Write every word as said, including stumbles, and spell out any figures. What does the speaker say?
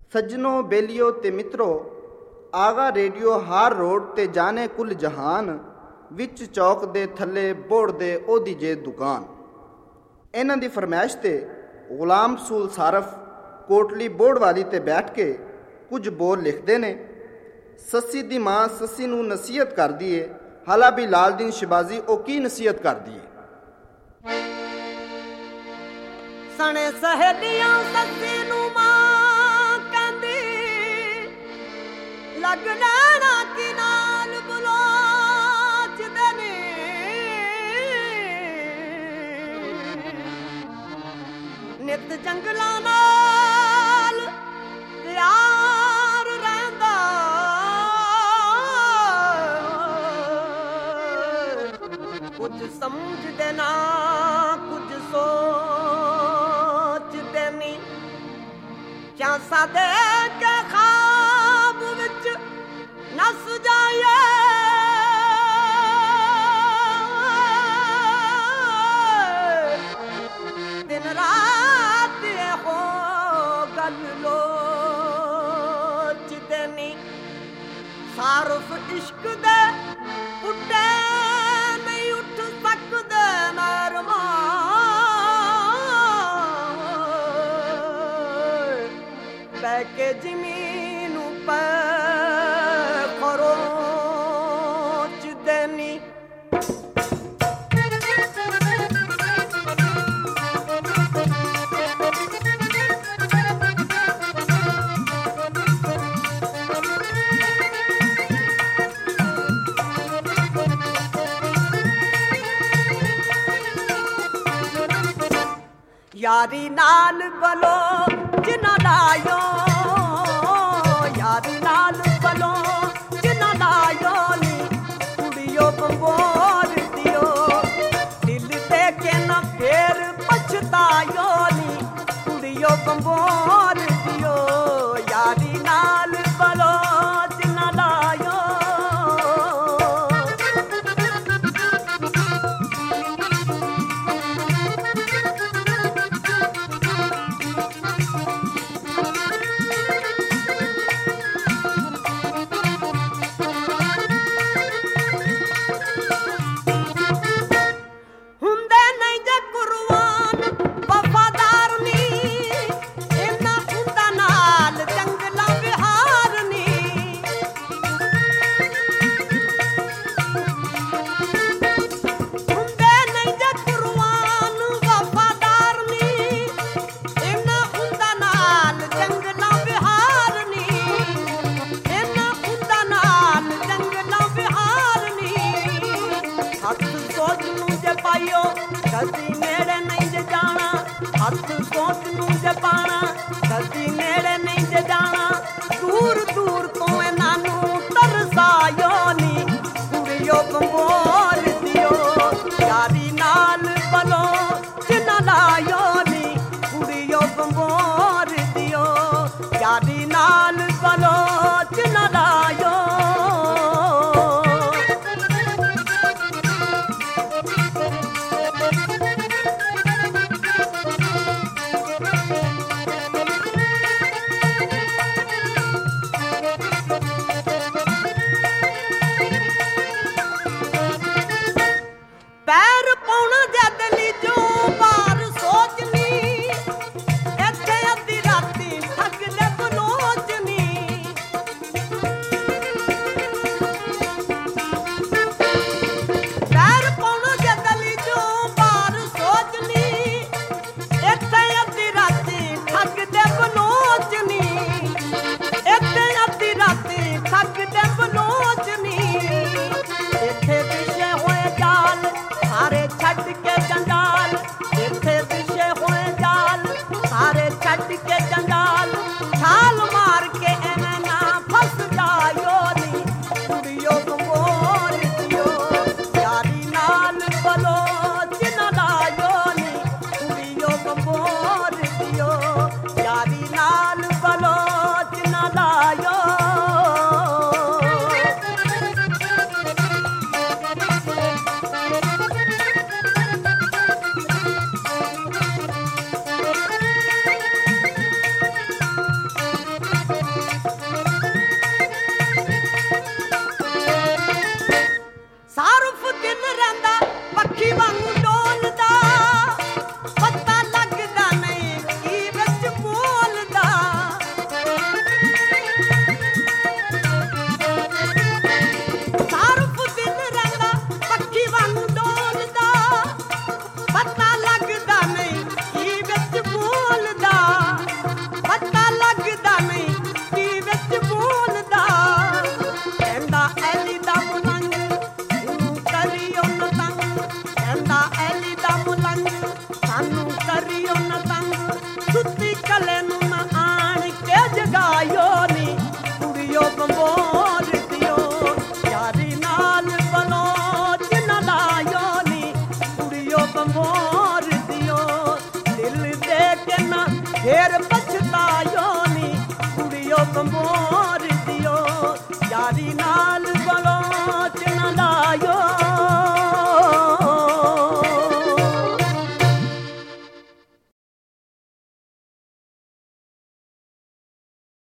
सज्जनों बेलियो ते मित्रों, आगा रेडियो हार रोड ते जाने कुल जहान विच चौक दे थल्ले बोड़ दे ओदी जे दुकान। इन्हां दी फरमाइश ते गुलाम रसूल सारफ कोटली बोड़ वाली ते बैठ के कुछ बोल लिखते ने। सस्सी दी मां सस्सी नूं नसीहत कर दिए, हाला भी लाल दिन शिबाजी ओ की नसीहत कर दिए। सने सहेलियां सस्सी नूं मां कहंदी, लग लैना की नाल बलोचदे ने। नित जंगलां नाल प्यार रहिंदा, कुछ समझदे ना कुछ सोचदे नी। क्या सादे के ख्वाब विच नस जाए, दिन रात हो गल लोचदे नी। सारफ इश्क दे पुट्टे नहीं उठ सकदे नरमा, बैके जमीन पे खरोच देनी। यारी नाल बलो जिना लायो, यारी नाल बलो जिना लायो नी। कुड़ियो बंबोर दियो दिल दे के न फेर पछतायो नी। कुड़ियो बंबोर दियो यारी नाल बलो जिना लायो। कदी नेड़े नहीं जे जाना, हथ सोच नूं जे पाना। कदी नेड़े नहीं जे जाना, दूर दूर तो इन्हां नूं तरसायो नी। कुड़ियो बंबोर दियो यारी नाल बलो जिना लायो नी। कुड़ियो बंबोर दियो यारी नाल बलो जिना लायो। पैर पाउणा जदली जो बार सोचनी, इत्थे अद्धी राती ठग ले बलोचनी। पैर पाउणा जदली जो बार सोचनी, इत्थे अद्धी राती ठग ले बलोचनी। इत्थे अद्धी राती ठग ले बलोचनी। इत्थे विषय होए जाल सारे छट के जंजाल, इत्थे विषय होए जाल सारे छट के जंजाल। छाल मार के एवें ना फस जायो नी। कुड़ियो बंबोर दियो यारी नाल बलो जिना लायो नी। कुड़ियो बंबोर दियो यारी नाल बलो जिना लायो। ਫਿਰ ਪਛਤਾਇਓ ਨੀ ਕੁੜੀਓ ਬੰਬੋਰ ਦਿਓ ਯਾਰੀ ਨਾਲ